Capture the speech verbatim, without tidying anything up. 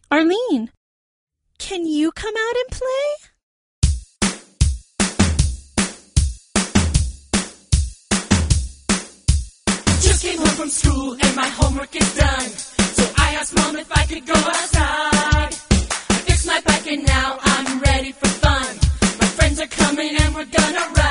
Arlene, can you come out and play? Just came home from school and my homework is done. So I asked Mom if I could go outside. I fixed my bike and now I'm ready for fun. My friends are coming and we're gonna ride.